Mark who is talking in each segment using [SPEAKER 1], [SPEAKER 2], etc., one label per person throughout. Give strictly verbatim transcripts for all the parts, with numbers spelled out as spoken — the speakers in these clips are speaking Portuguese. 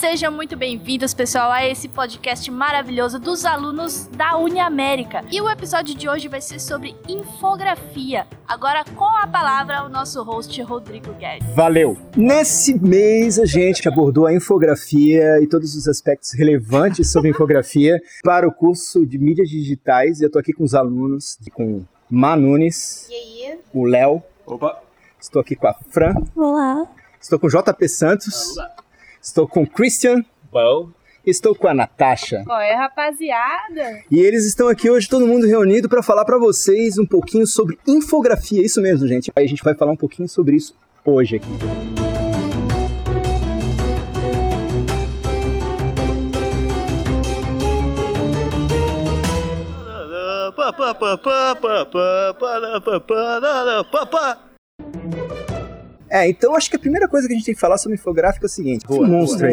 [SPEAKER 1] Sejam muito bem-vindos, pessoal, a esse podcast maravilhoso dos alunos da Uniamérica. E o episódio de hoje vai ser sobre infografia. Agora, com a palavra, o nosso host, Rodrigo Guedes.
[SPEAKER 2] Valeu! Nesse mês, a gente abordou a infografia e todos os aspectos relevantes sobre infografia para o curso de mídias digitais. E eu tô aqui com os alunos, com Má Nunes,
[SPEAKER 3] e aí?
[SPEAKER 2] O Léo.
[SPEAKER 4] Opa!
[SPEAKER 2] Estou aqui com a Fran.
[SPEAKER 5] Olá!
[SPEAKER 2] Estou com o J P Santos. Olá. Estou com o Christian.
[SPEAKER 4] Bom.
[SPEAKER 2] Estou com a Natasha.
[SPEAKER 3] Oi, rapaziada.
[SPEAKER 2] E eles estão aqui hoje, todo mundo reunido, para falar para vocês um pouquinho sobre infografia. Isso mesmo, gente. Aí a gente vai falar um pouquinho sobre isso hoje aqui. É, então acho que a primeira coisa que a gente tem que falar sobre infográfico é o seguinte. Boa, monstro é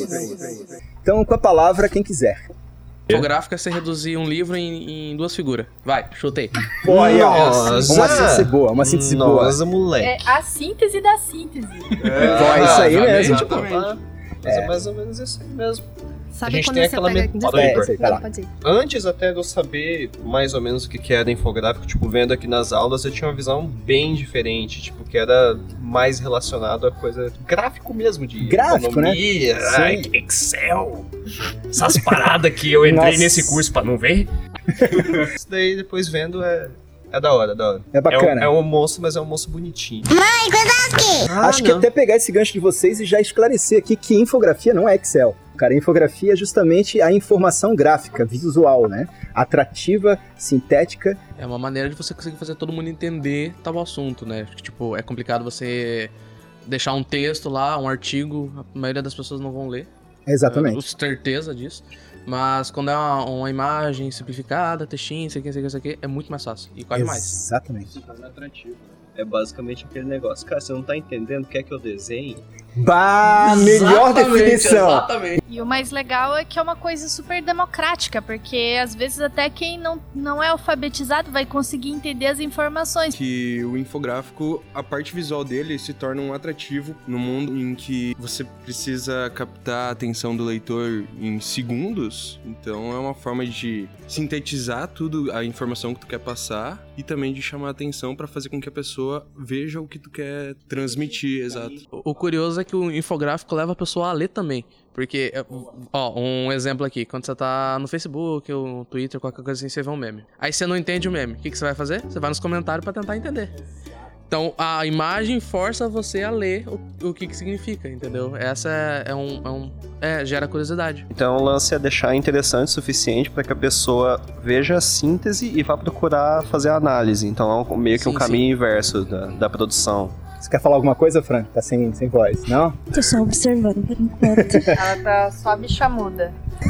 [SPEAKER 2] esse? Então, com a palavra, quem quiser.
[SPEAKER 6] Infográfico é você reduzir um livro em, em duas figuras. Vai, chutei.
[SPEAKER 2] Pô, aí, ó. Uma síntese boa, uma síntese boa.
[SPEAKER 4] Nossa, moleque.
[SPEAKER 1] É a síntese da síntese.
[SPEAKER 2] É, Pô, é isso aí mesmo.
[SPEAKER 4] Exatamente. Mas é mais ou menos isso aí mesmo.
[SPEAKER 5] Sabe
[SPEAKER 4] a gente
[SPEAKER 5] quando
[SPEAKER 4] tem
[SPEAKER 5] você
[SPEAKER 4] aquela
[SPEAKER 5] pega...
[SPEAKER 4] met...
[SPEAKER 2] É, isso aí, vai lá.
[SPEAKER 5] Pode ir.
[SPEAKER 4] Antes até de eu saber mais ou menos o que era infográfico, tipo, vendo aqui nas aulas, eu tinha uma visão bem diferente, tipo, que era mais relacionado a coisa gráfico mesmo, de
[SPEAKER 2] gráfico,
[SPEAKER 4] economia,
[SPEAKER 2] né?
[SPEAKER 4] ai, Excel, essas paradas que eu entrei
[SPEAKER 2] Nossa.
[SPEAKER 4] nesse curso pra não ver. Isso daí, depois vendo, é... É da hora, da hora.
[SPEAKER 2] É bacana.
[SPEAKER 4] É um, é um moço, mas é um moço bonitinho.
[SPEAKER 5] Mãe, Kozowski!
[SPEAKER 4] Ah,
[SPEAKER 2] Acho que
[SPEAKER 4] não.
[SPEAKER 2] até pegar esse gancho de vocês e já esclarecer aqui que infografia não é Excel. Cara, infografia é justamente a informação gráfica, visual, né? Atrativa, sintética.
[SPEAKER 6] É uma maneira de você conseguir fazer todo mundo entender tal assunto, né? Tipo, é complicado você deixar um texto lá, um artigo, a maioria das pessoas não vão ler.
[SPEAKER 2] Exatamente.
[SPEAKER 6] Eu tenho certeza disso. Mas quando é uma, uma imagem simplificada, textinho, isso aqui, isso aqui, isso aqui, é muito mais fácil. E corre mais.
[SPEAKER 2] Exatamente.
[SPEAKER 7] É atrativo, né? É basicamente aquele negócio. Cara, você não tá entendendo o que é que eu desenho?
[SPEAKER 2] Bah, melhor definição.
[SPEAKER 6] Exatamente.
[SPEAKER 1] E o mais legal é que é uma coisa super democrática, porque às vezes até quem não, não é alfabetizado vai conseguir entender as informações.
[SPEAKER 8] Que o infográfico, a parte visual dele se torna um atrativo no mundo em que você precisa captar a atenção do leitor em segundos. Então é uma forma de sintetizar tudo, a informação que tu quer passar, e também de chamar a atenção para fazer com que a pessoa veja o que tu quer transmitir, exato.
[SPEAKER 6] O curioso é que o infográfico leva a pessoa a ler também. Porque, ó, um exemplo aqui, quando você tá no Facebook ou no Twitter, qualquer coisa assim, você vê um meme. Aí você não entende o meme, o que, que você vai fazer? Você vai nos comentários pra tentar entender. Então, a imagem força você a ler o, o que que significa, entendeu? Essa é, é um... É um é, gera curiosidade.
[SPEAKER 7] Então o lance é deixar interessante o suficiente para que a pessoa veja a síntese e vá procurar fazer a análise. Então é um, meio que
[SPEAKER 6] Sim,
[SPEAKER 7] um caminho
[SPEAKER 6] sim.
[SPEAKER 7] inverso da, da produção.
[SPEAKER 2] Você quer falar alguma coisa, Fran? Tá sem, sem voz, não?
[SPEAKER 5] Tô só observando por enquanto.
[SPEAKER 3] Ela tá só bicha muda.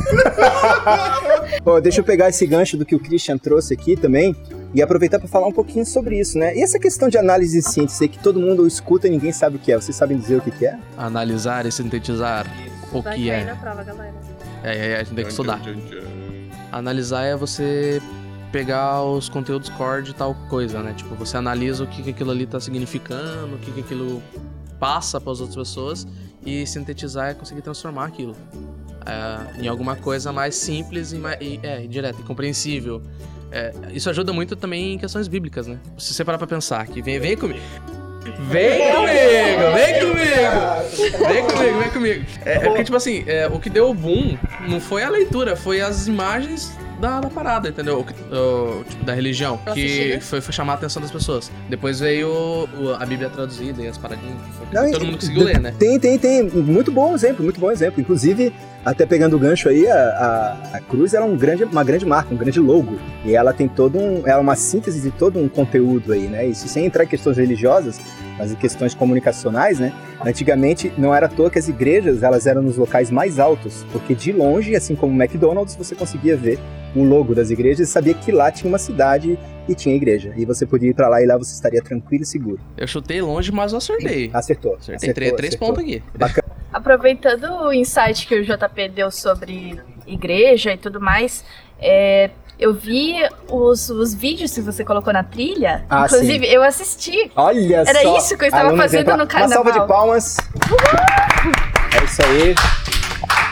[SPEAKER 2] Pô, deixa eu pegar esse gancho do que o Christian trouxe aqui também e aproveitar para falar um pouquinho sobre isso, né? E essa questão de análise e síntese que todo mundo escuta e ninguém sabe o que é. Vocês sabem dizer o que, que é?
[SPEAKER 6] Analisar e sintetizar o
[SPEAKER 3] Vai
[SPEAKER 6] que
[SPEAKER 3] cair
[SPEAKER 6] é.
[SPEAKER 3] na prova, galera.
[SPEAKER 6] É, é, a gente tem que estudar. Analisar é você pegar os conteúdos core de tal coisa, né? Tipo, você analisa o que, que aquilo ali tá significando, o que, que aquilo passa para as outras pessoas, e sintetizar é conseguir transformar aquilo é, em alguma coisa mais simples e, mais, e é, direta e compreensível. É, isso ajuda muito também em questões bíblicas, né? Se você parar pra pensar que vem, vem comigo. Vem comigo, vem comigo, vem comigo, vem comigo. É, é porque, tipo assim, é, o que deu o boom não foi a leitura, foi as imagens da, da parada, entendeu? O, que- o, tipo, da religião, que foi, foi chamar a atenção das pessoas. Depois veio o- a Bíblia traduzida e as paradinhas, que foi-
[SPEAKER 2] Não,
[SPEAKER 6] todo
[SPEAKER 2] e-
[SPEAKER 6] mundo conseguiu ler, né?
[SPEAKER 2] Tem, tem, tem. Muito bom exemplo, muito bom exemplo. Inclusive, até pegando o gancho aí, a, a, a cruz ela é um grande, uma grande marca, um grande logo. E ela tem todo um... Ela é uma síntese de todo um conteúdo aí, né? Isso sem entrar em questões religiosas, mas em questões comunicacionais, né? Antigamente, não era à toa que as igrejas, elas eram nos locais mais altos. Porque de longe, assim como o McDonald's, você conseguia ver o logo das igrejas e sabia que lá tinha uma cidade e tinha igreja. E você podia ir pra lá e lá você estaria tranquilo e seguro.
[SPEAKER 6] Eu chutei longe, mas eu acertei.
[SPEAKER 2] Acertou.
[SPEAKER 6] Acertei
[SPEAKER 2] acertou,
[SPEAKER 6] três, três
[SPEAKER 2] acertou.
[SPEAKER 6] pontos aqui.
[SPEAKER 2] Bacana.
[SPEAKER 1] Aproveitando o insight que o J P deu sobre igreja e tudo mais, é, eu vi os, os vídeos que você colocou na trilha.
[SPEAKER 2] Ah,
[SPEAKER 1] Inclusive,
[SPEAKER 2] sim.
[SPEAKER 1] eu assisti.
[SPEAKER 2] Olha
[SPEAKER 1] Era
[SPEAKER 2] só.
[SPEAKER 1] isso que eu estava
[SPEAKER 2] Aluno
[SPEAKER 1] fazendo
[SPEAKER 2] exemplar.
[SPEAKER 1] no carnaval.
[SPEAKER 2] Uma salva de palmas. É isso aí.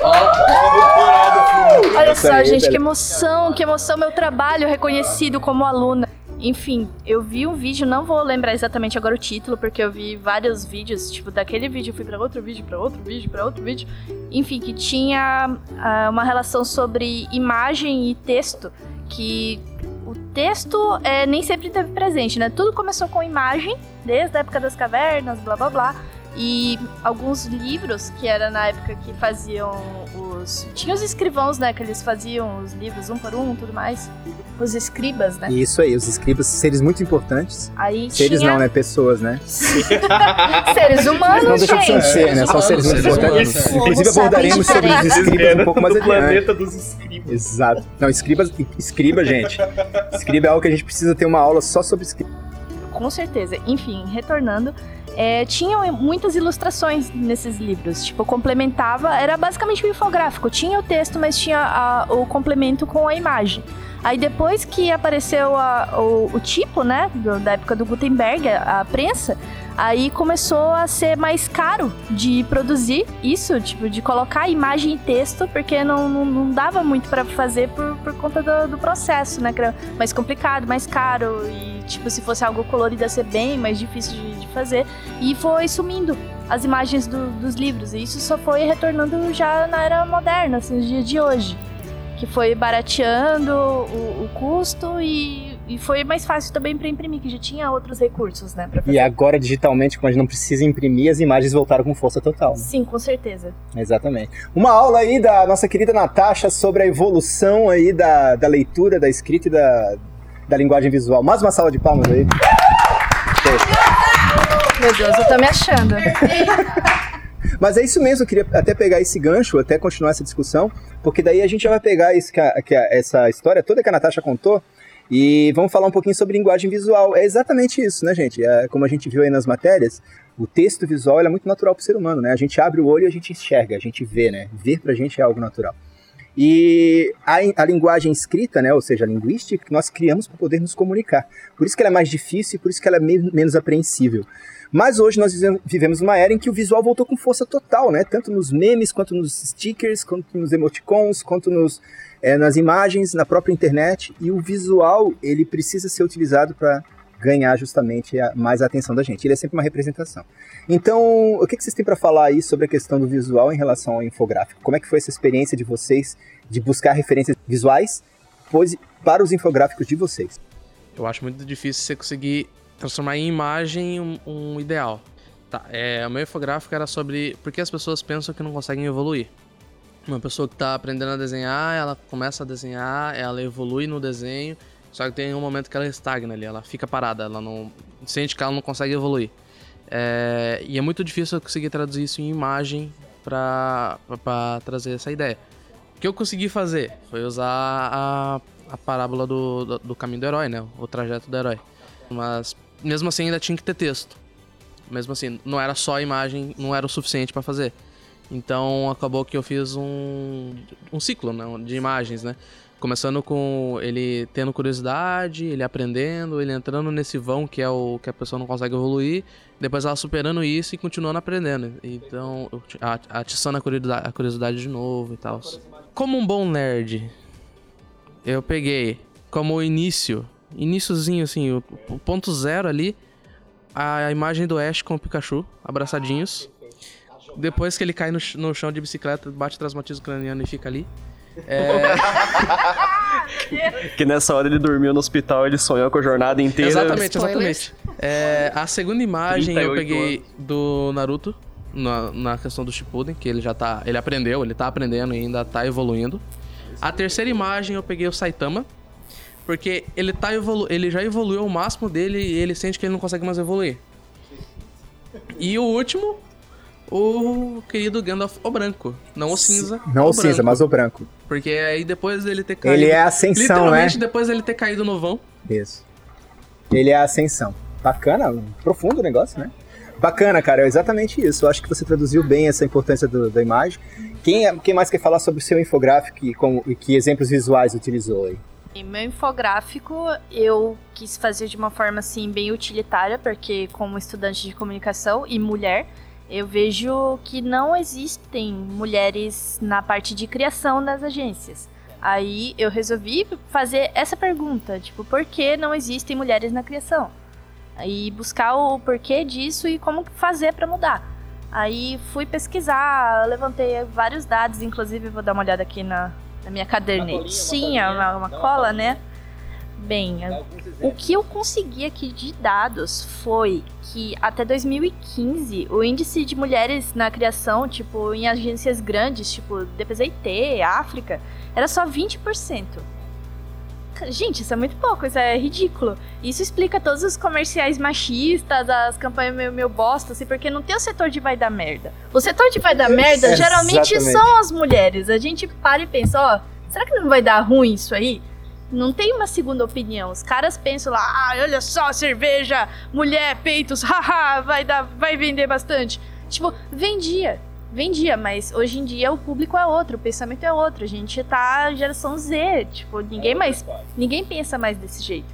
[SPEAKER 1] Olha
[SPEAKER 2] Isso
[SPEAKER 1] só,
[SPEAKER 2] aí,
[SPEAKER 1] gente,
[SPEAKER 2] velho.
[SPEAKER 1] que emoção, que emoção, meu trabalho reconhecido como aluna. Enfim, eu vi um vídeo, não vou lembrar exatamente agora o título, porque eu vi vários vídeos, tipo, daquele vídeo eu fui pra outro vídeo, pra outro vídeo, pra outro vídeo. Enfim, que tinha ah, uma relação sobre imagem e texto, que o texto é, nem sempre teve presente, né? Tudo começou com imagem, desde a época das cavernas, blá blá blá. E alguns livros, que era na época que faziam os... Tinha os escrivãos, né? Que eles faziam os livros um por um e tudo mais. Os escribas, né?
[SPEAKER 2] Isso aí, os escribas, seres muito importantes.
[SPEAKER 1] Aí
[SPEAKER 2] Seres
[SPEAKER 1] tinha...
[SPEAKER 2] não, né? Pessoas, né?
[SPEAKER 1] Seres humanos,
[SPEAKER 2] Não deixam de ser um
[SPEAKER 1] gente.
[SPEAKER 2] ser, né? São seres muito
[SPEAKER 6] Seres
[SPEAKER 2] importantes.
[SPEAKER 6] humanos.
[SPEAKER 2] Inclusive
[SPEAKER 1] Como
[SPEAKER 2] abordaremos
[SPEAKER 1] sabem
[SPEAKER 2] sobre os
[SPEAKER 1] diferente.
[SPEAKER 2] escribas um pouco mais
[SPEAKER 4] do
[SPEAKER 2] adiante.
[SPEAKER 4] planeta dos escribas.
[SPEAKER 2] Exato. Não, escribas, escriba, gente. Escriba é algo que a gente precisa ter uma aula só sobre escriba.
[SPEAKER 1] Com certeza. Enfim, retornando, é, tinham muitas ilustrações nesses livros. Tipo, complementava, era basicamente um infográfico. Tinha o texto, mas tinha a- o complemento com a imagem. Aí depois que apareceu a- o, o tipo, né, do- da época do Gutenberg, a, a prensa, aí começou a ser mais caro de produzir isso, tipo, de colocar imagem e texto, porque não, não, não dava muito pra fazer por, por conta do, do processo, né, que era mais complicado, mais caro, e tipo, se fosse algo colorido ia ser bem mais difícil de, de fazer, e foi sumindo as imagens do- dos livros, e isso só foi retornando já na era moderna, assim, no dia de hoje, que foi barateando o, o custo e, e foi mais fácil também para imprimir, que já tinha outros recursos, né, pra fazer.
[SPEAKER 2] E agora, digitalmente, como a gente não precisa imprimir, as imagens voltaram com força total.
[SPEAKER 1] Sim, com certeza.
[SPEAKER 2] Exatamente. Uma aula aí da nossa querida Natasha sobre a evolução aí da, da leitura, da escrita e da, da linguagem visual. Mais uma salva de palmas aí.
[SPEAKER 3] Meu Deus, eu tô me achando.
[SPEAKER 2] Mas é isso mesmo, eu queria até pegar esse gancho, até continuar essa discussão, porque daí a gente já vai pegar isso que a- que a- essa história toda que a Natasha contou e vamos falar um pouquinho sobre linguagem visual. É exatamente isso, né, gente? É, como a gente viu aí nas matérias, o texto visual ele é muito natural para o ser humano, né? A gente abre o olho e a gente enxerga, a gente vê, né? Ver pra gente é algo natural. E a, a linguagem escrita, né, ou seja, a linguística, nós criamos para poder nos comunicar. Por isso que ela é mais difícil e por isso que ela é me- menos apreensível. Mas hoje nós vive- vivemos uma era em que o visual voltou com força total, né? Tanto nos memes, quanto nos stickers, quanto nos emoticons, quanto nos, é, nas imagens, na própria internet. E o visual, ele precisa ser utilizado para ganhar justamente a, mais a atenção da gente. Ele é sempre uma representação. Então, o que, que vocês têm para falar aí sobre a questão do visual em relação ao infográfico? Como é que foi essa experiência de vocês de buscar referências visuais pois, para os infográficos de vocês?
[SPEAKER 6] Eu acho muito difícil você conseguir transformar em imagem um, um ideal. Tá, é, o meu infográfico era sobre por que as pessoas pensam que não conseguem evoluir. Uma pessoa que está aprendendo a desenhar, ela começa a desenhar, ela evolui no desenho, só que tem um momento que ela estagna ali, ela fica parada, ela não sente que ela não consegue evoluir. É, e é muito difícil eu conseguir traduzir isso em imagem para trazer essa ideia. O que eu consegui fazer foi usar a, a parábola do, do, do caminho do herói, né? O trajeto do herói. Mas mesmo assim ainda tinha que ter texto. Mesmo assim, não era só a imagem, não era o suficiente para fazer. Então acabou que eu fiz um, um ciclo, né, de imagens, né? Começando com ele tendo curiosidade, ele aprendendo, ele entrando nesse vão que é o que a pessoa não consegue evoluir, depois ela superando isso e continuando aprendendo. Então, atiçando a curiosidade, a curiosidade de novo e tal. Como um bom nerd, eu peguei como início, iniciozinho assim, o, o ponto zero ali, a imagem do Ash com o Pikachu, abraçadinhos. Depois que ele cai no, no chão de bicicleta, bate traumatismo craniano e fica ali. É...
[SPEAKER 7] Que nessa hora ele dormiu no hospital, ele sonhou com a jornada inteira.
[SPEAKER 6] Exatamente,
[SPEAKER 3] Spoilers.
[SPEAKER 6] exatamente. É, a segunda imagem eu
[SPEAKER 7] trinta e oito
[SPEAKER 6] peguei do Naruto, na, na questão do Shippuden, que ele já tá... Ele aprendeu, ele tá aprendendo e ainda tá evoluindo. A terceira imagem eu peguei o Saitama, porque ele, tá evolu ele já evoluiu o máximo dele e ele sente que ele não consegue mais evoluir. E o último, o querido Gandalf, o branco. Não o cinza,
[SPEAKER 2] Não o,
[SPEAKER 6] o
[SPEAKER 2] cinza,
[SPEAKER 6] branco.
[SPEAKER 2] mas o branco.
[SPEAKER 6] Porque aí depois dele ter caído...
[SPEAKER 2] Ele é a ascensão, né?
[SPEAKER 6] Literalmente depois dele ter caído no vão.
[SPEAKER 2] Isso. Ele é a ascensão. Bacana, um profundo o negócio, né? Bacana, cara, é exatamente isso. Eu acho que você traduziu bem essa importância do, da imagem. Quem, quem mais quer falar sobre o seu infográfico e, como, e que exemplos visuais utilizou aí?
[SPEAKER 1] E meu infográfico eu quis fazer de uma forma assim bem utilitária, porque como estudante de comunicação e mulher, eu vejo que não existem mulheres na parte de criação das agências. Aí eu resolvi fazer essa pergunta, tipo, por que não existem mulheres na criação? Aí buscar o porquê disso e como fazer para mudar. Aí fui pesquisar, levantei vários dados, inclusive vou dar uma olhada aqui na, na minha cadernetinha, uma, uma cola, né? Bem, o que eu consegui aqui de dados foi que até dois mil e quinze o índice de mulheres na criação, tipo, em agências grandes, tipo D P Z T, África, era só vinte por cento. Gente, isso é muito pouco, isso é ridículo. Isso explica todos os comerciais machistas, as campanhas meio, meio bosta, assim, porque não tem o setor de vai dar merda. O setor de vai dar merda,
[SPEAKER 2] É,
[SPEAKER 1] geralmente
[SPEAKER 2] exatamente.
[SPEAKER 1] são as mulheres. A gente para e pensa, ó, será que não vai dar ruim isso aí? Não tem uma segunda opinião. Os caras pensam lá, ah, olha só, cerveja, mulher, peitos, haha, vai dar, vai vender bastante. Tipo, vendia. Vendia, mas hoje em dia o público é outro, o pensamento é outro. A gente tá geração Z, tipo, ninguém mais, ninguém pensa mais desse jeito.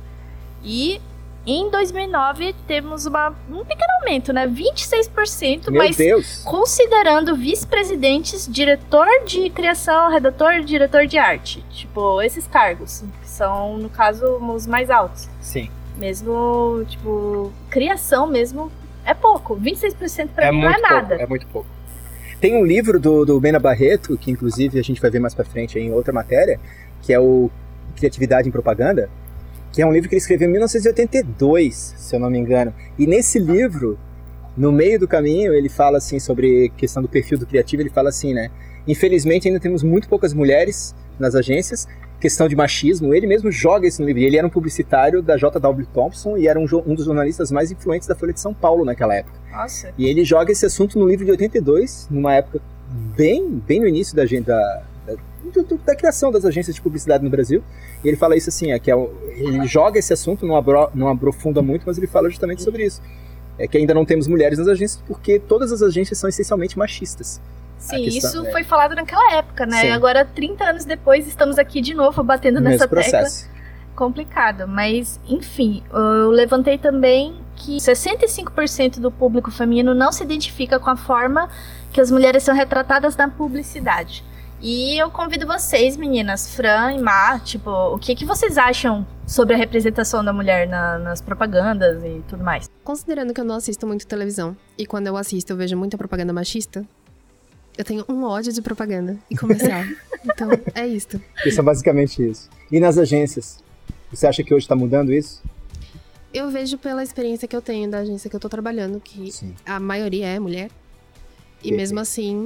[SPEAKER 1] E em dois mil e nove temos uma, um pequeno aumento, né? vinte e seis por cento,
[SPEAKER 2] Meu
[SPEAKER 1] mas
[SPEAKER 2] Deus!
[SPEAKER 1] considerando vice-presidentes, diretor de criação, redator, diretor de arte. Tipo, esses cargos, que são, no caso, os mais altos.
[SPEAKER 2] Sim.
[SPEAKER 1] Mesmo, tipo, criação mesmo é pouco. vinte e seis por cento pra
[SPEAKER 2] É
[SPEAKER 1] mim não é
[SPEAKER 2] muito
[SPEAKER 1] nada.
[SPEAKER 2] pouco, é muito pouco. Tem um livro do, do Mena Barreto, que inclusive a gente vai ver mais pra frente em outra matéria, que é o Criatividade em Propaganda, que é um livro que ele escreveu em mil novecentos e oitenta e dois, se eu não me engano. E nesse livro, no meio do caminho, ele fala assim sobre questão do perfil do criativo, ele fala assim, né? Infelizmente ainda temos muito poucas mulheres nas agências, questão de machismo. Ele mesmo joga isso no livro. Ele era um publicitário da J W Thompson e era um, um dos jornalistas mais influentes da Folha de São Paulo naquela época.
[SPEAKER 1] Nossa.
[SPEAKER 2] E ele joga esse assunto no livro de oitenta e dois, numa época bem, bem no início da, da, da, da, da criação das agências de publicidade no Brasil. E ele fala isso assim, é, que é, ele joga esse assunto, não, abro, não aprofunda muito, mas ele fala justamente sobre isso. É que ainda não temos mulheres nas agências porque todas as agências são essencialmente machistas.
[SPEAKER 1] Sim,
[SPEAKER 2] questão,
[SPEAKER 1] isso
[SPEAKER 2] é.
[SPEAKER 1] foi falado naquela época, né?
[SPEAKER 2] Sim.
[SPEAKER 1] E agora, trinta anos depois, estamos aqui de novo batendo
[SPEAKER 2] No
[SPEAKER 1] nessa
[SPEAKER 2] mesmo processo.
[SPEAKER 1] tecla. Complicado, mas enfim, eu levantei também que sessenta e cinco por cento do público feminino não se identifica com a forma que as mulheres são retratadas na publicidade. E eu convido vocês, meninas, Fran e Má, tipo, o que, que vocês acham sobre a representação da mulher na, nas propagandas e tudo mais?
[SPEAKER 3] Considerando que eu não assisto muito televisão, e quando eu assisto eu vejo muita propaganda machista, eu tenho um ódio de propaganda e comercial. Então, é isto.
[SPEAKER 2] Isso é basicamente isso. E nas agências? Você acha que hoje está mudando isso?
[SPEAKER 3] Eu vejo pela experiência que eu tenho da agência que eu tô trabalhando, que
[SPEAKER 2] Sim.
[SPEAKER 3] a maioria é mulher. E
[SPEAKER 2] Perfeito.
[SPEAKER 3] mesmo assim,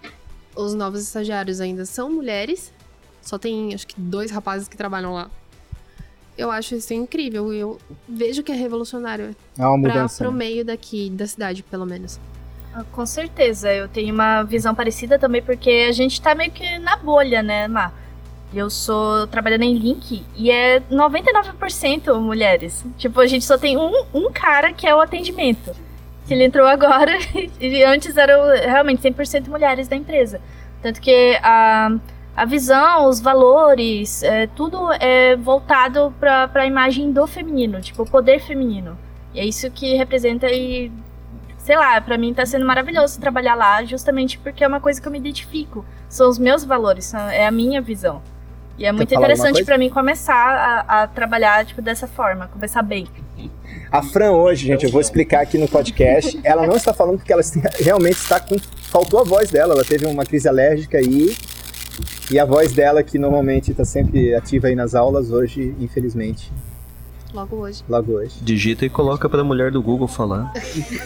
[SPEAKER 3] os novos estagiários ainda são mulheres. Só tem, acho que, dois rapazes que trabalham lá. Eu acho isso incrível. Eu vejo que é revolucionário.
[SPEAKER 2] É uma
[SPEAKER 3] Pra,
[SPEAKER 2] mudança.
[SPEAKER 3] pro
[SPEAKER 2] né?
[SPEAKER 3] meio daqui, da cidade, pelo menos.
[SPEAKER 1] Ah, com certeza, eu tenho uma visão parecida também, porque a gente tá meio que na bolha, né, Má? Eu sou trabalhando em Link e é noventa e nove por cento mulheres. Tipo, a gente só tem um, um cara que é o atendimento. Que ele entrou agora e antes eram realmente cem por cento mulheres da empresa. Tanto que a, a visão, os valores, é, tudo é voltado pra, pra imagem do feminino, tipo, o poder feminino. E é isso que representa e... Sei lá, pra mim tá sendo maravilhoso trabalhar lá, justamente porque é uma coisa que eu me identifico. São os meus valores, são- é a minha visão. E é muito
[SPEAKER 2] falar alguma
[SPEAKER 1] interessante
[SPEAKER 2] coisa?
[SPEAKER 1] pra mim começar a, a trabalhar, tipo, dessa forma, começar bem.
[SPEAKER 2] A Fran hoje, gente, eu vou explicar aqui no podcast, ela não está falando porque ela realmente está com... Faltou a voz dela, ela teve uma crise alérgica aí, e a voz dela, que normalmente está sempre ativa aí nas aulas, hoje, infelizmente,
[SPEAKER 3] Logo hoje.
[SPEAKER 2] logo hoje.
[SPEAKER 7] Digita e coloca pra mulher do Google falar.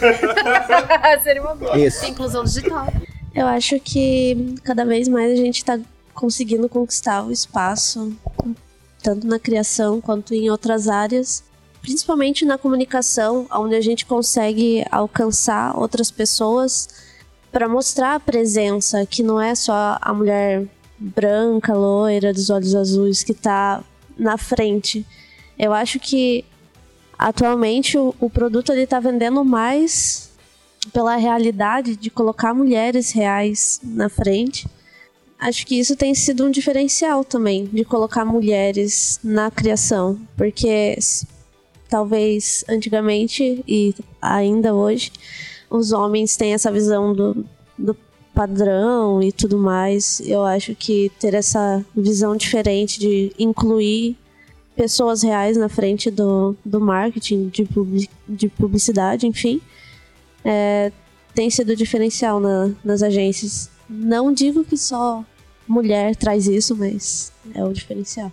[SPEAKER 1] Seria uma boa.
[SPEAKER 2] Isso.
[SPEAKER 3] Inclusão digital.
[SPEAKER 5] Eu acho que cada vez mais a gente tá conseguindo conquistar o espaço, tanto na criação quanto em outras áreas, principalmente na comunicação, onde a gente consegue alcançar outras pessoas para mostrar a presença, que não é só a mulher branca, loira, dos olhos azuis que tá na frente. Eu acho que atualmente o, o produto ele tá vendendo mais pela realidade de colocar mulheres reais na frente. Acho que isso tem sido um diferencial também, de colocar mulheres na criação, porque s- talvez antigamente e ainda hoje os homens têm essa visão do, do padrão e tudo mais. Eu acho que ter essa visão diferente de incluir pessoas reais na frente do, do marketing, de, public, de publicidade, enfim, é, tem sido diferencial na, nas agências. Não digo que só mulher traz isso, mas é o diferencial.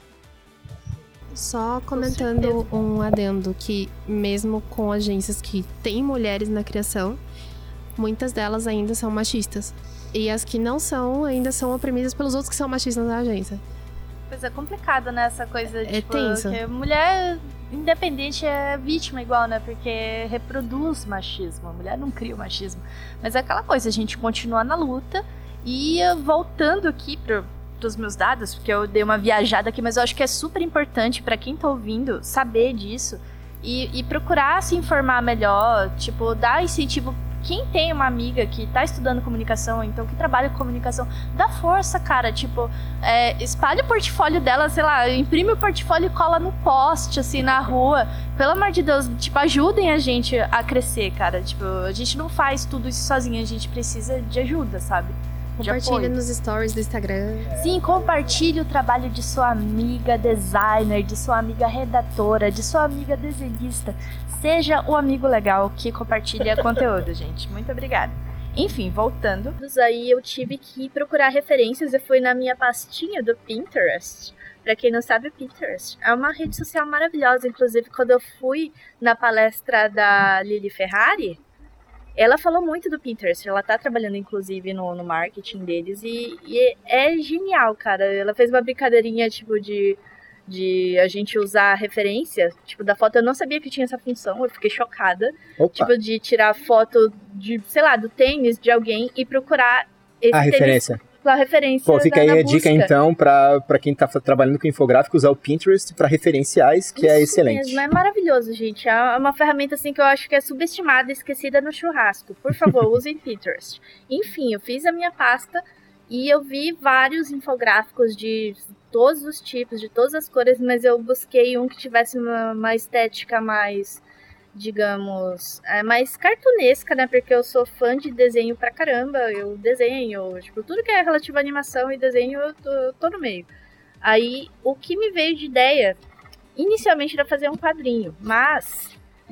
[SPEAKER 3] Só comentando um adendo, que mesmo com agências que têm mulheres na criação, muitas delas ainda são machistas. E as que não são, ainda são oprimidas pelos outros que são machistas na agência.
[SPEAKER 1] Pois é, complicado, né, essa coisa,
[SPEAKER 3] É
[SPEAKER 1] tipo,
[SPEAKER 3] tenso.
[SPEAKER 1] que mulher independente é vítima igual, né, porque reproduz machismo, a mulher não cria o machismo. Mas é aquela coisa, a gente continua na luta e voltando aqui pro... dos meus dados, porque eu dei uma viajada aqui, mas eu acho que é super importante pra quem tá ouvindo saber disso e, e procurar se informar melhor, tipo, dar incentivo. Quem tem uma amiga que tá estudando comunicação, então que trabalha com comunicação, dá força, cara, tipo, é, espalha o portfólio dela, sei lá, imprime o portfólio e cola no poste, assim, na rua. Pelo amor de Deus, tipo, ajudem a gente a crescer, cara, tipo, a gente não faz tudo isso sozinha, a gente precisa de ajuda, sabe?
[SPEAKER 3] Compartilha nos stories do Instagram.
[SPEAKER 1] Sim, compartilhe o trabalho de sua amiga designer, de sua amiga redatora, de sua amiga desenhista. Seja o amigo legal que compartilha conteúdo, gente. Muito obrigada. Enfim, voltando. Aí eu tive que procurar referências. Eu fui na minha pastinha do Pinterest. Pra quem não sabe, o Pinterest é uma rede social maravilhosa. Inclusive, quando eu fui na palestra da Lili Ferrari, ela falou muito do Pinterest, ela tá trabalhando inclusive no, no marketing deles e, e é genial, cara. Ela fez uma brincadeirinha, tipo, de, de a gente usar a referência, tipo, da foto. Eu não sabia que tinha essa função, eu fiquei chocada.
[SPEAKER 2] Opa.
[SPEAKER 1] Tipo, de tirar foto de, sei lá, do tênis de alguém e procurar esse
[SPEAKER 2] A
[SPEAKER 1] tênis,
[SPEAKER 2] referência.
[SPEAKER 1] a referência.
[SPEAKER 2] Pô, fica
[SPEAKER 1] da,
[SPEAKER 2] aí
[SPEAKER 1] na
[SPEAKER 2] a dica,
[SPEAKER 1] busca.
[SPEAKER 2] então, pra, pra quem tá fa- trabalhando com infográfico, usar o Pinterest pra referenciais, que é
[SPEAKER 1] Isso
[SPEAKER 2] excelente.
[SPEAKER 1] mesmo, é maravilhoso, gente. É uma ferramenta assim que eu acho que é subestimada, esquecida no churrasco. Por favor, usem Pinterest. Enfim, eu fiz a minha pasta e eu vi vários infográficos de todos os tipos, de todas as cores, mas eu busquei um que tivesse uma, uma estética mais, digamos, é, mais cartunesca, né? Porque eu sou fã de desenho pra caramba. Eu desenho, tipo, tudo que é relativo à animação e desenho, eu tô, eu tô no meio. Aí, o que me veio de ideia, inicialmente era fazer um quadrinho, mas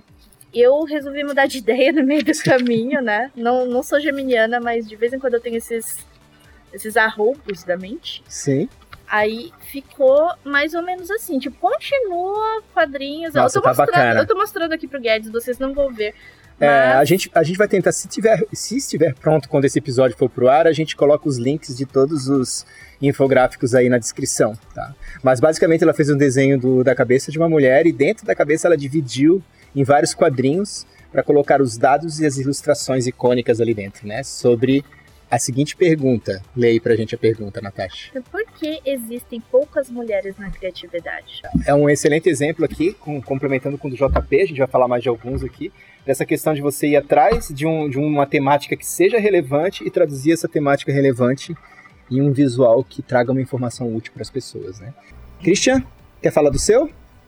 [SPEAKER 1] eu resolvi mudar de ideia no meio do caminho, né? Não, não sou geminiana, mas de vez em quando eu tenho esses, esses arroubos da mente.
[SPEAKER 2] Sim.
[SPEAKER 1] Aí ficou mais ou menos assim, tipo, continua quadrinhos.
[SPEAKER 2] Nossa,
[SPEAKER 1] eu, tô
[SPEAKER 2] tá
[SPEAKER 1] mostrando,
[SPEAKER 2] bacana.
[SPEAKER 1] eu tô mostrando aqui pro Guedes, vocês não vão ver.
[SPEAKER 2] É,
[SPEAKER 1] Mas-
[SPEAKER 2] a, gente, a gente vai tentar, se, tiver, se estiver pronto quando esse episódio for pro ar, a gente coloca os links de todos os infográficos aí na descrição, tá? Mas basicamente ela fez um desenho do, da cabeça de uma mulher e dentro da cabeça ela dividiu em vários quadrinhos para colocar os dados e as ilustrações icônicas ali dentro, né? Sobre a seguinte pergunta. Lê aí pra gente a pergunta, Natasha.
[SPEAKER 1] Por que existem poucas mulheres na criatividade?
[SPEAKER 2] É um excelente exemplo aqui, com, complementando com o do J P, a gente vai falar mais de alguns aqui, dessa questão de você ir atrás de, um, de uma temática que seja relevante e traduzir essa temática relevante em um visual que traga uma informação útil para as pessoas, né? Christian, quer falar do seu?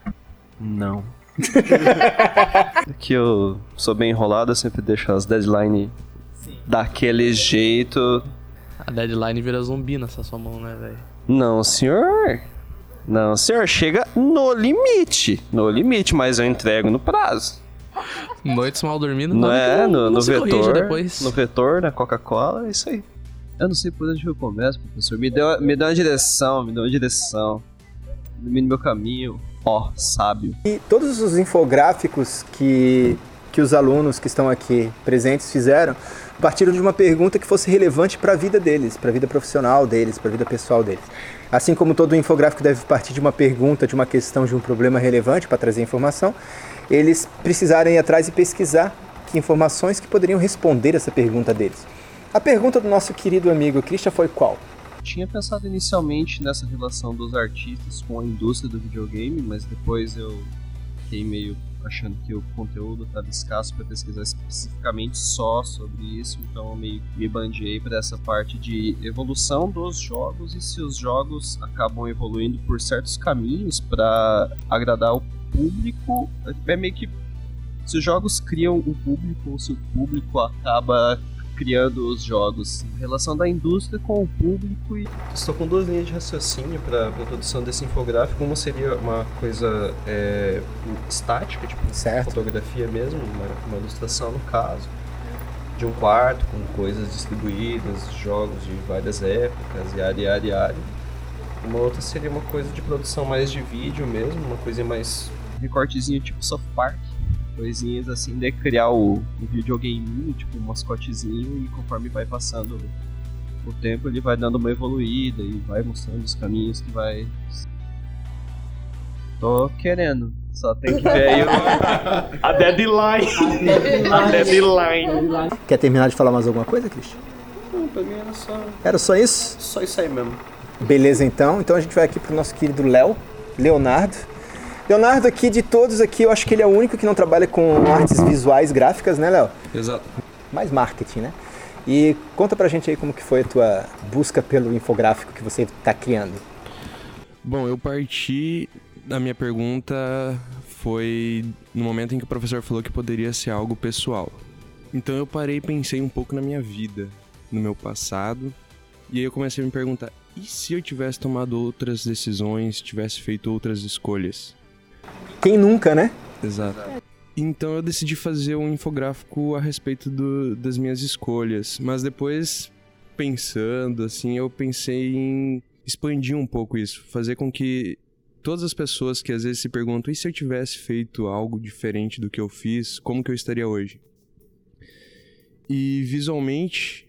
[SPEAKER 7] Não. Que eu sou bem enrolado, eu sempre deixo as deadlines daquele jeito.
[SPEAKER 6] A deadline vira zumbi nessa sua mão, né, velho?
[SPEAKER 7] Não, senhor. Não, senhor, chega no limite. No limite, mas eu entrego no prazo.
[SPEAKER 6] Noites mal dormindo.
[SPEAKER 7] Não
[SPEAKER 6] nada que
[SPEAKER 7] é?
[SPEAKER 6] não-
[SPEAKER 7] No,
[SPEAKER 6] não
[SPEAKER 7] no
[SPEAKER 6] se corrija
[SPEAKER 7] vetor.
[SPEAKER 6] depois.
[SPEAKER 7] No vetor, na Coca-Cola, é isso aí. Eu não sei por onde eu começo, professor. Me deu, me deu uma direção, me deu uma direção. Ilumine meu caminho. Ó, sábio.
[SPEAKER 2] E todos os infográficos que, que os alunos que estão aqui presentes fizeram partiram de uma pergunta que fosse relevante para a vida deles, para a vida profissional deles, para a vida pessoal deles. Assim como todo infográfico deve partir de uma pergunta, de uma questão, de um problema relevante para trazer informação, eles precisarem ir atrás e pesquisar que informações que poderiam responder essa pergunta deles. A pergunta do nosso querido amigo Christian foi qual?
[SPEAKER 7] Tinha pensado inicialmente nessa relação dos artistas com a indústria do videogame, mas depois eu fiquei meio achando que o conteúdo estava escasso para pesquisar especificamente só sobre isso, então eu meio que me bandeei para essa parte de evolução dos jogos e se os jogos acabam evoluindo por certos caminhos para agradar o público, é meio que se os jogos criam o público ou se o público acaba criando os jogos, a relação da indústria com o público. E
[SPEAKER 4] estou com duas linhas de raciocínio para a produção desse infográfico. Uma seria uma coisa é, estática, tipo
[SPEAKER 2] certo.
[SPEAKER 4] Fotografia mesmo, uma, uma ilustração no caso, de um quarto com coisas distribuídas, jogos de várias épocas, yari, yari, yari. Uma outra seria uma coisa de produção mais de vídeo mesmo, uma coisa mais
[SPEAKER 7] recortezinho tipo South Park. Coisinhas assim, de criar o, o videogame, tipo um mascotezinho, e conforme vai passando o tempo ele vai dando uma evoluída e vai mostrando os caminhos que vai... Tô querendo, só tem que ver aí o...
[SPEAKER 9] a deadline. A deadline.
[SPEAKER 2] Quer terminar de falar mais alguma coisa, Christian?
[SPEAKER 4] Não, pra mim era só...
[SPEAKER 2] Era só isso?
[SPEAKER 4] Só isso aí mesmo.
[SPEAKER 2] Beleza, então. Então a gente vai aqui pro nosso querido Léo, Leonardo. Leonardo aqui, de todos aqui, eu acho que ele é o único que não trabalha com artes visuais gráficas, né, Léo?
[SPEAKER 8] Exato.
[SPEAKER 2] Mais marketing, né? E conta pra gente aí como que foi a tua busca pelo infográfico que você tá criando.
[SPEAKER 8] Bom, eu parti da minha pergunta foi no momento em que o professor falou que poderia ser algo pessoal. Então eu parei e pensei um pouco na minha vida, no meu passado, e aí eu comecei a me perguntar, e se eu tivesse tomado outras decisões, tivesse feito outras escolhas?
[SPEAKER 2] Quem nunca, né?
[SPEAKER 8] Exato. Então eu decidi fazer um infográfico a respeito do, das minhas escolhas. Mas depois, pensando, assim, eu pensei em expandir um pouco isso. Fazer com que todas as pessoas que às vezes se perguntam, e se eu tivesse feito algo diferente do que eu fiz, como que eu estaria hoje? E visualmente...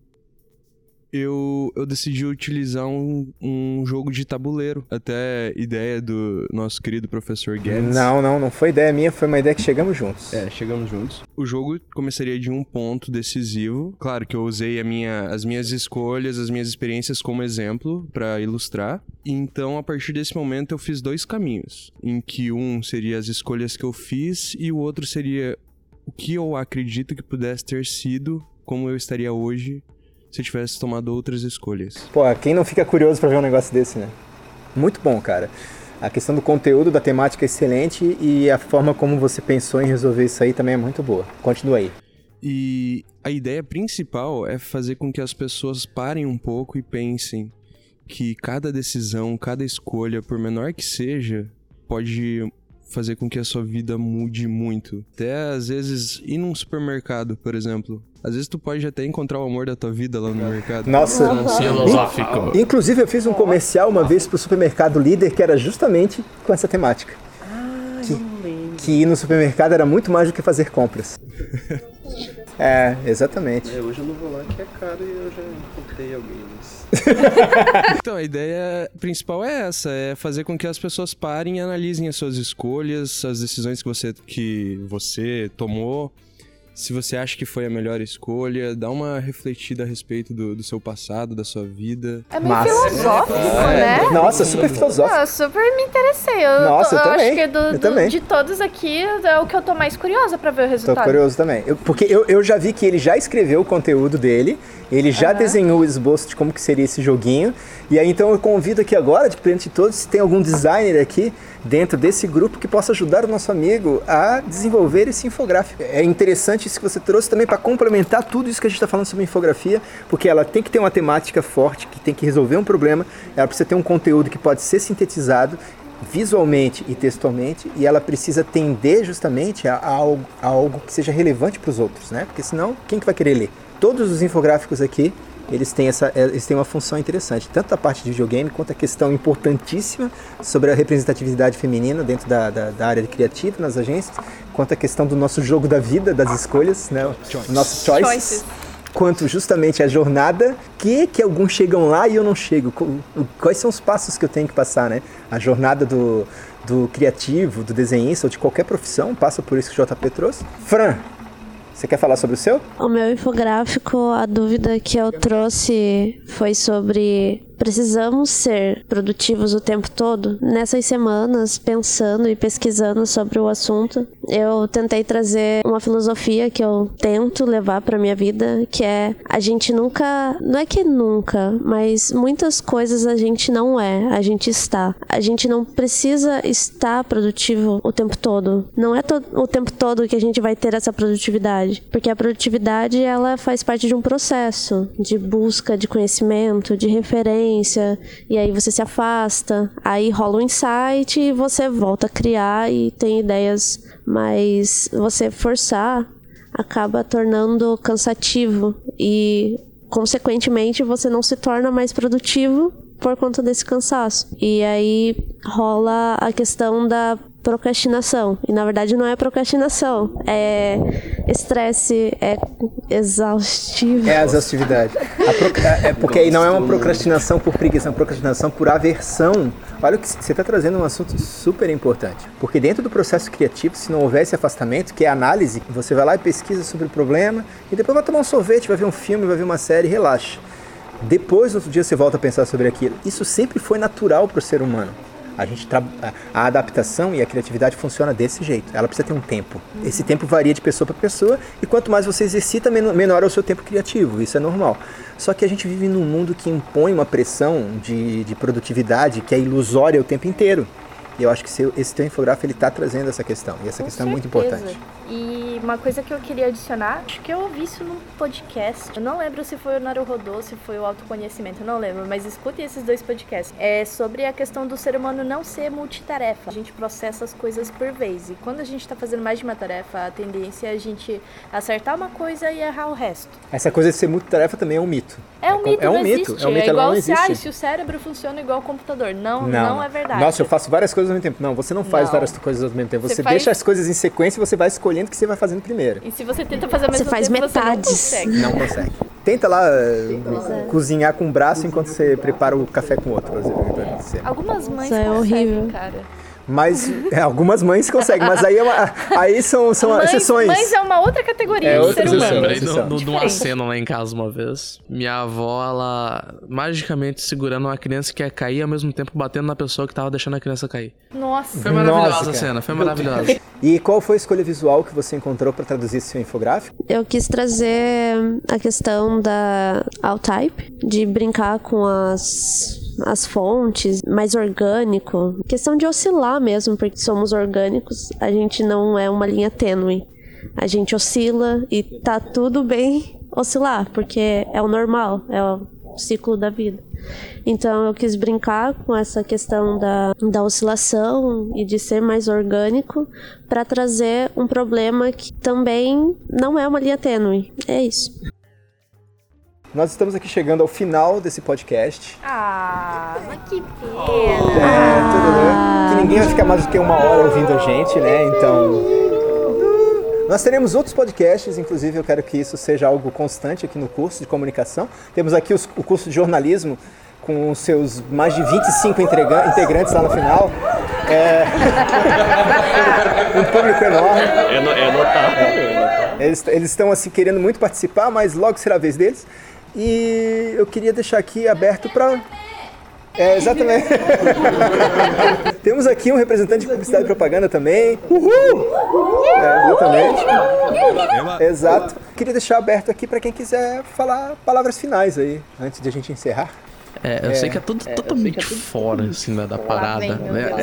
[SPEAKER 8] Eu, eu decidi utilizar um, um jogo de tabuleiro. Até ideia do nosso querido professor Guedes.
[SPEAKER 2] Não, não, não foi ideia minha, foi uma ideia que chegamos juntos.
[SPEAKER 8] É, chegamos juntos. O jogo começaria de um ponto decisivo. Claro que eu usei a minha, as minhas escolhas, as minhas experiências como exemplo para ilustrar. Então, a partir desse momento, eu fiz dois caminhos. Em que um seria as escolhas que eu fiz e o outro seria o que eu acredito que pudesse ter sido, como eu estaria hoje se eu tivesse tomado outras escolhas.
[SPEAKER 2] Pô, quem não fica curioso pra ver um negócio desse, né? Muito bom, cara. A questão do conteúdo, da temática é excelente e a forma como você pensou em resolver isso aí também é muito boa. Continua aí.
[SPEAKER 8] E a ideia principal é fazer com que as pessoas parem um pouco e pensem que cada decisão, cada escolha, por menor que seja, pode fazer com que a sua vida mude muito. Até, às vezes, ir num supermercado, por exemplo. Às vezes tu pode até encontrar o amor da tua vida lá no mercado.
[SPEAKER 2] Nossa,
[SPEAKER 6] filosófico.
[SPEAKER 2] Inclusive eu fiz um comercial uma vez pro supermercado Líder que era justamente com essa temática.
[SPEAKER 9] Ah,
[SPEAKER 2] que,
[SPEAKER 9] eu lembro.
[SPEAKER 2] que ir no supermercado era muito mais do que fazer compras. É, exatamente.
[SPEAKER 4] É, hoje eu não vou lá que é caro e eu já encontrei alguém nisso.
[SPEAKER 8] Então, a ideia principal é essa, é fazer com que as pessoas parem e analisem as suas escolhas, as decisões que você, que você tomou. Se você acha que foi a melhor escolha, dá uma refletida a respeito do, do seu passado, da sua vida.
[SPEAKER 1] É meio
[SPEAKER 2] Massa.
[SPEAKER 1] filosófico,
[SPEAKER 2] É,
[SPEAKER 1] né?
[SPEAKER 2] Nossa, super filosófico.
[SPEAKER 1] Eu super me interessei. Eu,
[SPEAKER 2] Nossa, eu
[SPEAKER 1] eu
[SPEAKER 2] também,
[SPEAKER 1] acho que do,
[SPEAKER 2] eu
[SPEAKER 1] do-
[SPEAKER 2] também.
[SPEAKER 1] de todos aqui é o que eu tô mais curiosa pra ver o
[SPEAKER 2] Tô
[SPEAKER 1] resultado.
[SPEAKER 2] curioso também. Eu- porque eu, eu já vi que ele já escreveu o conteúdo dele, ele já
[SPEAKER 1] Aham.
[SPEAKER 2] desenhou o esboço de como que seria esse joguinho. E aí então eu convido aqui agora, de frente de todos, se tem algum designer aqui dentro desse grupo que possa ajudar o nosso amigo a desenvolver esse infográfico. É interessante isso que você trouxe também para complementar tudo isso que a gente está falando sobre infografia, porque ela tem que ter uma temática forte, que tem que resolver um problema, ela precisa ter um conteúdo que pode ser sintetizado visualmente e textualmente, e ela precisa tender justamente a, a algo, a algo que seja relevante para os outros, né? Porque senão, quem que vai querer ler? Todos os infográficos aqui, eles têm, essa, eles têm uma função interessante, tanto a parte de videogame quanto a questão importantíssima sobre a representatividade feminina dentro da, da, da área de criativa nas agências, quanto a questão do nosso jogo da vida, das escolhas, né? O nosso choices.
[SPEAKER 1] Choices.
[SPEAKER 2] Quanto justamente a jornada, que que alguns chegam lá e eu não chego. Quais são os passos que eu tenho que passar, né? A jornada do, do criativo, do desenhista ou de qualquer profissão passa por isso que o J P trouxe. Fran, você quer falar sobre o seu?
[SPEAKER 5] O meu infográfico, a dúvida que eu trouxe foi sobre precisamos ser produtivos o tempo todo. Nessas semanas, pensando e pesquisando sobre o assunto, eu tentei trazer uma filosofia que eu tento levar pra minha vida, que é a gente nunca, não é que nunca, mas muitas coisas a gente não é, a gente está. A gente não precisa estar produtivo o tempo todo. Não é to- o tempo todo que a gente vai ter essa produtividade, porque a produtividade, ela faz parte de um processo de busca de conhecimento, de referência, e aí você se afasta, aí rola um insight e você volta a criar e tem ideias, mas você forçar acaba tornando cansativo e, consequentemente, você não se torna mais produtivo por conta desse cansaço. E aí rola a questão da procrastinação. E na verdade não é procrastinação, é estresse, é exaustivo.
[SPEAKER 2] É a exaustividade. A pro... É porque aí não é uma procrastinação por preguiça, é uma procrastinação por aversão. Olha o que você está trazendo, um assunto super importante. Porque dentro do processo criativo, se não houver esse afastamento, que é a análise, você vai lá e pesquisa sobre o problema, e depois vai tomar um sorvete, vai ver um filme, vai ver uma série, relaxa. Depois, no outro dia, você volta a pensar sobre aquilo. Isso sempre foi natural para o ser humano. A, gente tra... a adaptação e a criatividade funciona desse jeito. Ela precisa ter um tempo. Esse tempo varia de pessoa para pessoa, e quanto mais você exercita, menor é o seu tempo criativo. Isso é normal. Só que a gente vive num mundo que impõe uma pressão de, de produtividade que é ilusória o tempo inteiro. E eu acho que esse, esse teu infográfico, ele está trazendo essa questão. E essa
[SPEAKER 1] Com
[SPEAKER 2] questão
[SPEAKER 1] certeza.
[SPEAKER 2] é muito importante.
[SPEAKER 1] E uma coisa que eu queria adicionar, acho que eu ouvi isso num podcast. Eu não lembro se foi o Naruhodô, se foi o Autoconhecimento, eu não lembro. Mas escutem esses dois podcasts. É sobre a questão do ser humano não ser multitarefa. A gente processa as coisas por vez. E quando a gente está fazendo mais de uma tarefa, a tendência é a gente acertar uma coisa e errar o resto.
[SPEAKER 2] Essa coisa de ser multitarefa também é um mito.
[SPEAKER 1] É um mito,
[SPEAKER 2] é um
[SPEAKER 1] não
[SPEAKER 2] mito.
[SPEAKER 1] existe.
[SPEAKER 2] É um mito,
[SPEAKER 1] é
[SPEAKER 2] ela
[SPEAKER 1] igual
[SPEAKER 2] não
[SPEAKER 1] se,
[SPEAKER 2] existe.
[SPEAKER 1] ah, se o cérebro funciona igual ao computador. Não, não, não é verdade.
[SPEAKER 2] Nossa, eu faço várias coisas ao mesmo tempo. Não, você não faz
[SPEAKER 1] Não.
[SPEAKER 2] várias coisas ao mesmo tempo. Você,
[SPEAKER 1] Você faz-
[SPEAKER 2] deixa as coisas em sequência e você vai escolhendo o que você vai fazendo primeiro.
[SPEAKER 1] E se você tenta fazer ao
[SPEAKER 5] Você
[SPEAKER 1] mesmo
[SPEAKER 5] faz
[SPEAKER 1] tempo,
[SPEAKER 5] metades.
[SPEAKER 1] você não consegue.
[SPEAKER 2] Não consegue. Tenta lá uh, cozinhar com um braço enquanto você prepara o café com o outro, por exemplo.
[SPEAKER 1] Algumas mães
[SPEAKER 5] Isso é
[SPEAKER 1] conseguem,
[SPEAKER 5] horrível.
[SPEAKER 1] cara.
[SPEAKER 2] Mas é, algumas mães conseguem, mas aí, é uma, aí são, são
[SPEAKER 1] Mães,
[SPEAKER 2] exceções.
[SPEAKER 1] mães é uma outra categoria
[SPEAKER 2] É
[SPEAKER 1] de
[SPEAKER 2] outra
[SPEAKER 1] ser
[SPEAKER 6] Eu
[SPEAKER 2] exceção.
[SPEAKER 1] humano.
[SPEAKER 6] lembrei de uma
[SPEAKER 1] Diferente.
[SPEAKER 6] cena lá em casa uma vez. Minha avó, ela magicamente segurando uma criança que ia cair, ao mesmo tempo batendo na pessoa que tava deixando a criança cair.
[SPEAKER 1] Nossa.
[SPEAKER 6] Foi maravilhosa
[SPEAKER 2] Nossa,
[SPEAKER 6] a
[SPEAKER 2] cara.
[SPEAKER 6] cena, foi maravilhosa.
[SPEAKER 2] E qual foi a escolha visual que você encontrou para traduzir esse seu infográfico?
[SPEAKER 5] Eu quis trazer a questão da All-Type, de brincar com as, as fontes, mais orgânico. Questão de oscilar mesmo, porque somos orgânicos, a gente não é uma linha tênue. A gente oscila e tá tudo bem oscilar, porque é o normal, é o ciclo da vida. Então eu quis brincar com essa questão da, da oscilação e de ser mais orgânico para trazer um problema que também não é uma linha tênue. É isso.
[SPEAKER 2] Nós estamos aqui chegando ao final desse podcast.
[SPEAKER 1] Ah, mas que
[SPEAKER 2] É,
[SPEAKER 1] pena.
[SPEAKER 2] tudo bem. Que ninguém vai ficar mais do que uma hora ouvindo a gente, né? Então... Nós teremos outros podcasts, inclusive eu quero que isso seja algo constante aqui no curso de comunicação. Temos aqui os, o curso de jornalismo com os seus mais de vinte e cinco integra- integrantes lá no final. É... um público enorme.
[SPEAKER 9] É, no- é notável. É notável.
[SPEAKER 2] Eles, eles estão assim querendo muito participar, mas logo será a vez deles. E eu queria deixar aqui aberto para... É, exatamente. Temos aqui um representante de publicidade e propaganda também. Uhul! É, exatamente. Exato. Queria deixar aberto aqui para quem quiser falar palavras finais aí, antes de a gente encerrar.
[SPEAKER 6] É, eu sei que é tudo totalmente fora, assim, da, da parada.
[SPEAKER 1] vem, meu
[SPEAKER 6] Né?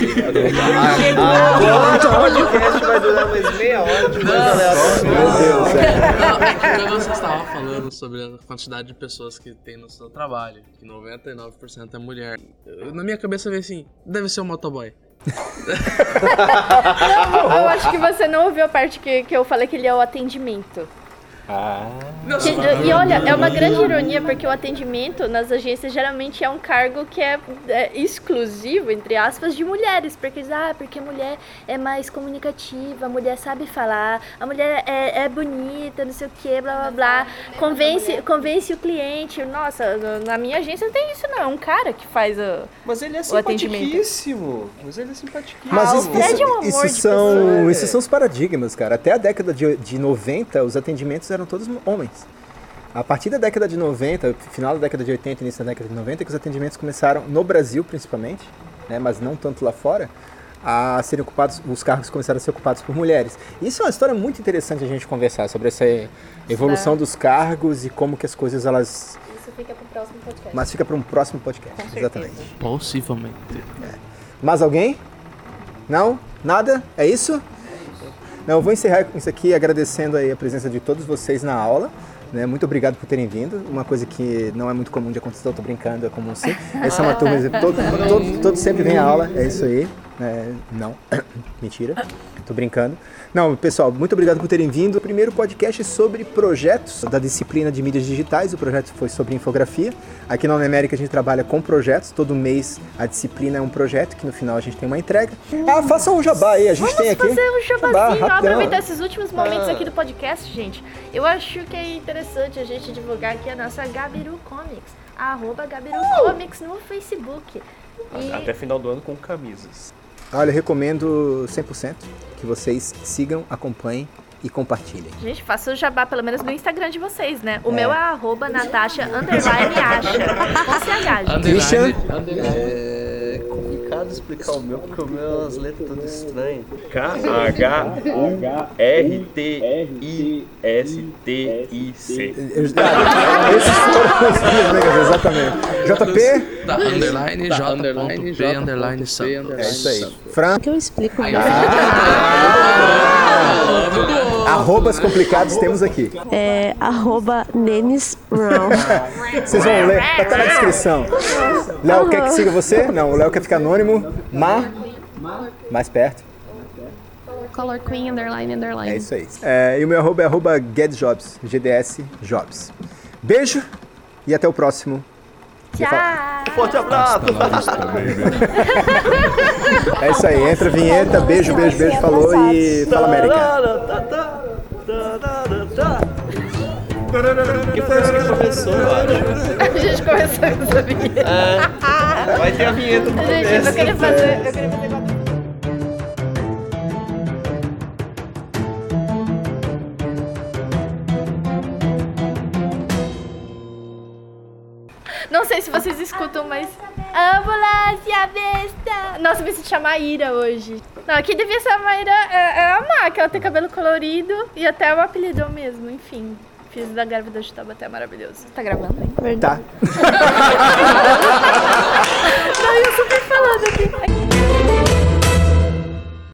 [SPEAKER 4] Agora o podcast vai durar mais meia hora de coisa aleatória.
[SPEAKER 2] Meu Deus, é.
[SPEAKER 6] Não, é que quando você estava falando sobre a quantidade de pessoas que tem no seu trabalho, que noventa e nove por cento é mulher, eu- na minha cabeça veio assim, deve ser um motoboy.
[SPEAKER 1] Eu acho que você não ouviu a parte que, que eu falei que ele é o atendimento. Que- e olha, é uma grande ironia, porque o atendimento nas agências geralmente é um cargo que é, é exclusivo, entre aspas, de mulheres. Porque diz, ah, porque a mulher é mais comunicativa, a mulher sabe falar, a mulher é, é bonita, não sei o que, blá blá blá. Convence, convence o cliente. Nossa, na minha agência não tem isso não, é um cara que faz o...
[SPEAKER 7] Mas ele é
[SPEAKER 1] O atendimento.
[SPEAKER 7] simpaticíssimo. Mas ele é simpaticíssimo.
[SPEAKER 2] Mas
[SPEAKER 1] Ah,
[SPEAKER 2] isso,
[SPEAKER 1] o Fred é um amor
[SPEAKER 2] isso
[SPEAKER 1] de
[SPEAKER 2] são,
[SPEAKER 1] pessoa.
[SPEAKER 2] isso são os paradigmas, cara. Até a década de, de noventa, os atendimentos eram todos homens. A partir da década de noventa, final da década de oitenta, início da década de noventa, que os atendimentos começaram, no Brasil principalmente, né, mas não tanto lá fora, a serem ocupados, os cargos começaram a ser ocupados por mulheres. Isso é uma história muito interessante a gente conversar sobre essa evolução dos cargos e como que as coisas elas...
[SPEAKER 3] Isso fica para o próximo podcast.
[SPEAKER 2] Mas fica para um próximo podcast, exatamente.
[SPEAKER 6] Possivelmente.
[SPEAKER 2] É. Mais alguém? Não? Nada? É isso? Não, eu vou encerrar isso aqui agradecendo aí a presença de todos vocês na aula. Né? Muito obrigado por terem vindo. Uma coisa que não é muito comum de acontecer, eu tô brincando, é comum sim. Essa é uma turma, todo, todo, todo sempre vem à aula, é isso aí. É, não, mentira, tô brincando. Não, pessoal, muito obrigado por terem vindo. O primeiro podcast sobre projetos da disciplina de mídias digitais. O projeto foi sobre infografia. Aqui na Uniamérica a gente trabalha com projetos. Todo mês a disciplina é um projeto que no final a gente tem uma entrega. Ah, façam um jabá aí, a gente
[SPEAKER 1] Vamos
[SPEAKER 2] tem aqui.
[SPEAKER 1] fazer um jabazinho,
[SPEAKER 2] jabá,
[SPEAKER 1] aproveitar esses últimos momentos aqui do podcast, gente. Eu acho que é interessante a gente divulgar aqui a nossa Gabiru Comics. Arroba Gabiru Comics no Facebook. E...
[SPEAKER 9] Até final do ano com camisas.
[SPEAKER 2] Olha, eu recomendo cem por cento que vocês sigam, acompanhem e compartilhem.
[SPEAKER 1] Gente, faça o jabá pelo menos no Instagram de vocês, né? O é. meu é arroba Natasha underline acha. Com C H.
[SPEAKER 2] Christian.
[SPEAKER 4] É complicado explicar o meu, porque o meu as letras todas estranhas.
[SPEAKER 9] K H U R T I S T I C.
[SPEAKER 2] Esses foram os dias, né? Exatamente. J P.
[SPEAKER 6] Tá, underline, J, underline, P, underline, Sam.
[SPEAKER 2] É isso aí. Fran.
[SPEAKER 5] que eu explico
[SPEAKER 2] ah, Arrobas complicados temos aqui.
[SPEAKER 5] É arroba Nenes Brown.
[SPEAKER 2] Vocês vão ler, tá até na descrição. Léo, quer que siga você? Não, o Léo quer ficar anônimo. Ma? Mais perto.
[SPEAKER 3] Color Queen, underline, underline.
[SPEAKER 2] É isso aí. É, e o meu arroba é arroba GetJobs, G D S Jobs. Beijo e até o próximo.
[SPEAKER 1] Tchau!
[SPEAKER 9] Forte abraço!
[SPEAKER 2] É isso aí, entra a vinheta, beijo, beijo, beijo, falou e fala América.
[SPEAKER 4] Que foi isso que começou, eu acho?
[SPEAKER 1] A gente começou com essa vinheta.
[SPEAKER 4] É, vai ter a vinheta no começo.
[SPEAKER 1] Gente, eu queria fazer... Eu queria fazer igual... Não sei se vocês escutam, mas... Ambulância besta! Nossa, eu me senti a Maíra hoje. Não, aqui devia ser a Maíra... É, é a Má, que ela tem cabelo colorido e até o apelido mesmo, enfim. Fiz da grávida de Taubaté, maravilhoso. Tá gravando aí?
[SPEAKER 2] Tá.
[SPEAKER 1] Não, eu super falando aqui.